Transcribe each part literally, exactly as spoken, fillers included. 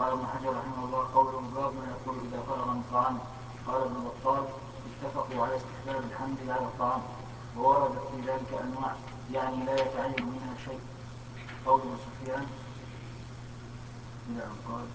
قال ابن حجر رحمه الله: قوله باب ما يقول إذا فرغ من طعامه. قال ابن بطال: اتفقوا على استحباب الحمد على الطعام، ووردت في ذلك أنواع يعني لا يتعين منها شيء. قوله سفيان إلى أن قال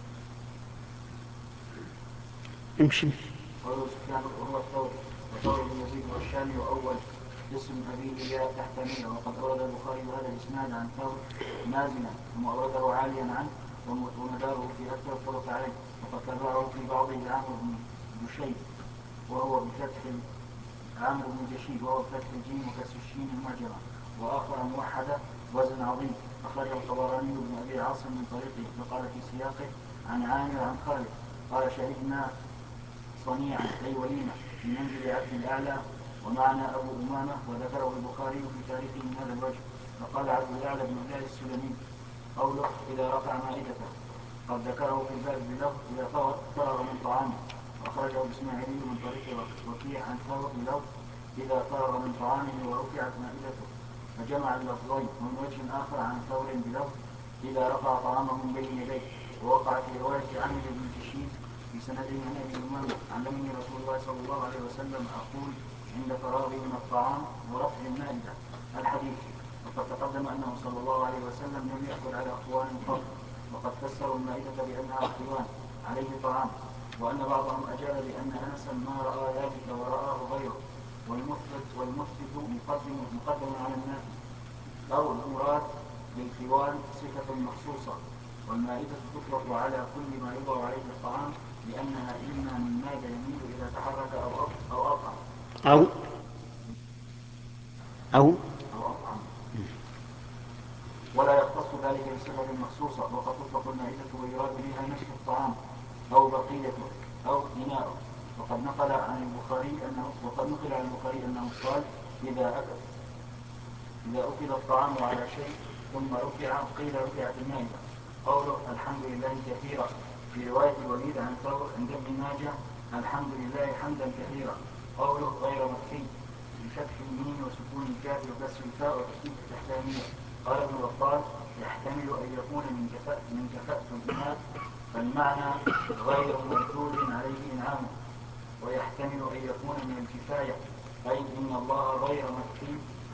امشي. قوله سفيان وهو الثوري وثوري بن يزيد والشامي وأول اسم أبيه يا تحت ميرة. وقد أورد البخاري هذا الإسناد عن ثور نازلا ثم أورده عاليا عنه ومداره في أكثر الطرق عليه. وقد تبعه في بعضه عمرو بن جشيد وهو بفتح عمرو بن جشيد وهو بفتح الجيم وكسر الشين المعجمة، وآخر موحدة وزن عظيم أخرجه الطبراني بن أبي عاصم من طريقه فقال في سياقه عن عامر عن خالد قال: شهدنا صنيعا أي وليمة في منزل عبد الأعلى ومعنا أبو أمامة. وذكره البخاري في تاريخه من هذا الوجه. فقال عبد الأعلى بن الله السلمي: قوله إذا رفع مائدته قد ذكره في الباب بلفظ إذا فرغ من طعامه. وأخرجه الإسماعيلي من طريق وكيع عن ثور بلفظ إذا فرغ من طعامه ورفعت مائدته، فجمع اللفظين. ومن وجه آخر عن ثور بلفظ إذا رفع طعامه من بين يديه. ووقع في رواية عمرو بن جشيد في سنده عن أبي أمامة: علمني رسول الله صلى الله عليه وسلم أقول عند فراغي من الطعام ورفع المائدة الحديث. وقد تقدم أنه صلى الله عليه وسلم لم يأكل على أخوان قط. وقد فسروا المائدة بأنها أخوان عليه طعام، وأن بعضهم أجاب بأن أنسا ما رأى ذلك ورآه غيره، والمثبت والمثبت مقدم مقدم على النافي، أو المراد بالخوان صفة مخصوصة. والمائدة تطلق على كل ما يوضع عليه الطعام لأنها إما من مادة يميل إذا تحرك أو أو أطعم أو أو أو أطعم ولا يختص ذلك بصفة مخصوصة. وقد تطلق المائدة ويراد بها نصف الطعام أو بقيته أو إناءه. وقد نقل عن البخاري أنه وقد نقل عن البخاري أنه قال: إذا أكل إذا أكل الطعام على شيء ثم رفع قيل رفعت المائدة. قوله الحمد لله كثيرا في رواية الوليد عن ثور عند ابن ماجه: الحمد لله حمدا كثيرا. قوله غير مكفي بفتح الميم وسكون الكاف وكسر الفاء وتشديد التحتانية. قال ابن بطال: يحتمل أن يكون من كفاءة من كفاءة الإناء، فالمعنى غير مردود عليه إنعامه. ويحتمل أن يكون من الكفاية أي إن الله غير مكفي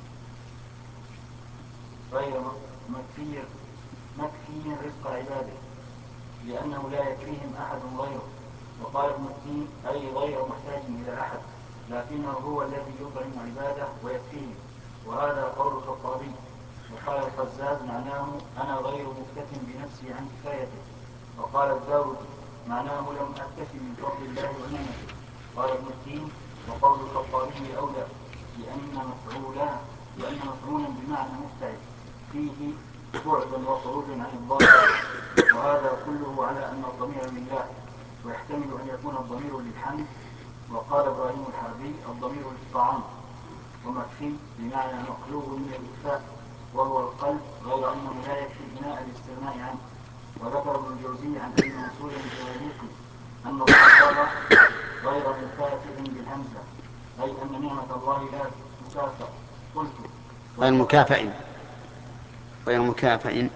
غير مكفي مكفي رزق عباده لأنه لا يكفيهم أحد غيره. وقال ابن التين: أي غير محتاج إلى أحد لكنه هو الذي يطعم عباده ويكفيهم. وهذا قول الخطابي. وقال الخزاز: معناه أنا غير مكتف بنفسي عن كفايته. وقال الداودي: معناه لم أكتفي من فضل الله ونعمته. قال ابن التين: وقول الخطابي أولى لأن مفعولا لأن مفعولا بمعنى مفتعل فيه بعد وخروج عن الظاهر. وهذا كله على أن الضمير لله، ويحتمل أن يكون الضمير للحمد. وقال إبراهيم الحربي: الضمير للطعام. ومكفي بمعنى مقلوب من الإكفاء وهو القلب، غير أنه لا يكفي الإناء الاستغناء عنه. وذكر ابن الجوزي عن أبي منصور الزويليقي أن الخطاب غير مكافئ بالهمزة أي أن نعمة الله لا تكافئ. قلت غير مكافئ غير مكافئ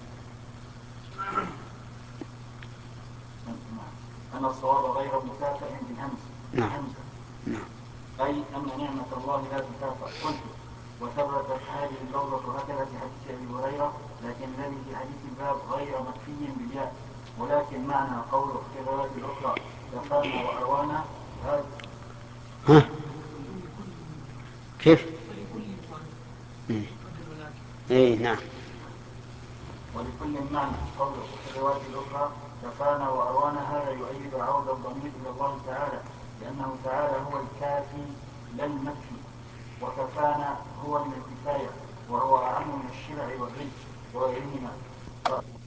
أن الصواب غير مكافئ بالهمز نعم همزة نعم أي أن نعمة الله لا تكافئ. قلت وثبتت هذه اللفظة هكذا في حديث أبي هريرة، لكن الذي في حديث الباب غير مكفي بالياء، ولكن معنى قوله في الرواية الأخرى كفانا وأروانا هذا. ها كيف؟ اي نعم. ولكل معنى قوله في الرواية الأخرى كفانا وأروانا هذا يؤيد عود الضمير إلى الله تعالى، لأنه تعالى هو الكافي لا المكفي، وكفانا هو من الكفاية وهو أعم من الشبع والرزق وغيرهما.